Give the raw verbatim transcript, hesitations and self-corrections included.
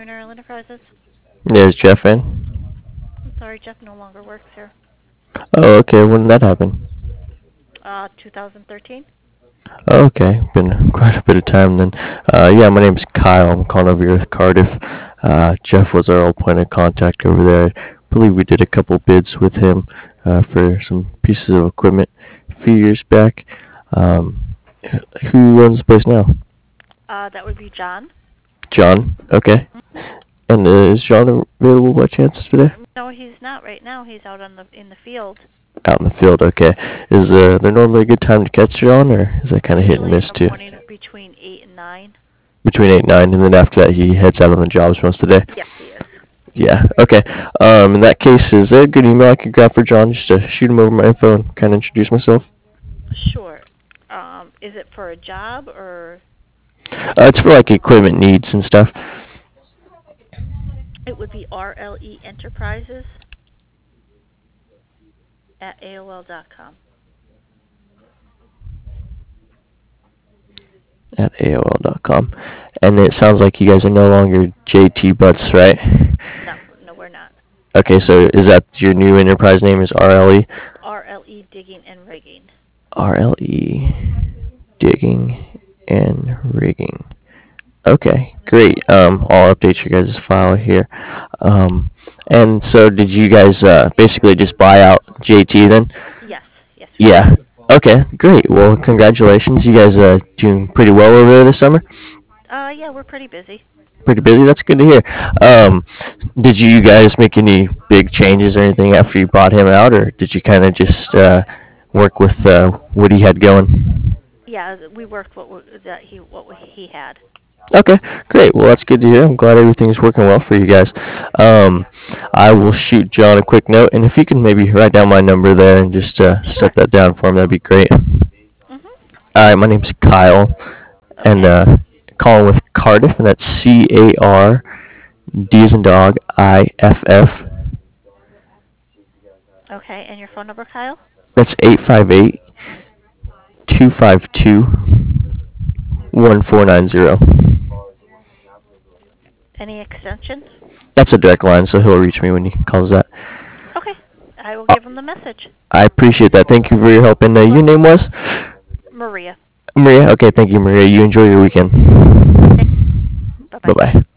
afternoon, Earl Enterprises. Yeah, is Jeff in? I'm sorry, Jeff no longer works here. Oh, okay. When did that happen? Uh, two thousand thirteen? Oh, okay. Been quite a bit of time then. Uh, yeah, my name's Kyle. I'm calling over here with Cardiff. Uh, Jeff was our old point of contact over there. I believe we did a couple bids with him uh, for some pieces of equipment a few years back. Um, who runs the place now? Uh, that would be John. John. Okay. And uh, is John available by chance today? No, he's not right now. He's out on the in the field. Out in the field. Okay. Is uh, there normally a good time to catch John, or is that kind of hit and Usually in miss the too? morning between eight and nine. Between eight and nine, and then after that he heads out on the jobs most of the day. Yes, he is. Yeah. Okay. Um, in that case, is there a good email I could grab for John just to shoot him over my info and kind of introduce myself? Sure. Um, is it for a job or? Uh, it's for like equipment needs and stuff. It would be R L E Enterprises at A O L dot com. At A O L dot com. And it sounds like you guys are no longer J T Butts, right? No, no, we're not. Okay, so is that your new enterprise name is R L E? R L E Digging and Rigging. R L E Digging and Rigging. Okay, great. Um, I'll update your guys' file here. Um, and so did you guys uh, basically just buy out J T then? Yes, yes. We Yeah. did. Okay, great. Well, congratulations. You guys uh, doing pretty well over there this summer? Uh, yeah, we're pretty busy. Pretty busy. That's good to hear. Um, did you guys make any big changes or anything after you bought him out, or did you kind of just uh, work with uh, what he had going? Yeah, we worked what we, that he what he had. Okay, great. Well, that's good to hear. I'm glad everything's working well for you guys. Um, I will shoot John a quick note, and if you can maybe write down my number there and just uh, Sure. set that down for him, that'd be great. Mhm. All right, my name's Kyle, and Okay. uh, calling with Cardiff, and that's C A R D as in dog I F F. Okay, and your phone number, Kyle? That's eight five eight two five two one four nine zero. Any extensions? That's a direct line, so he'll reach me when he calls that. Okay, I will Uh, give him the message. I appreciate that. Thank you for your help. And uh, your name was? Maria. Maria? Okay, thank you, Maria. You enjoy your weekend. Bye bye. Bye-bye.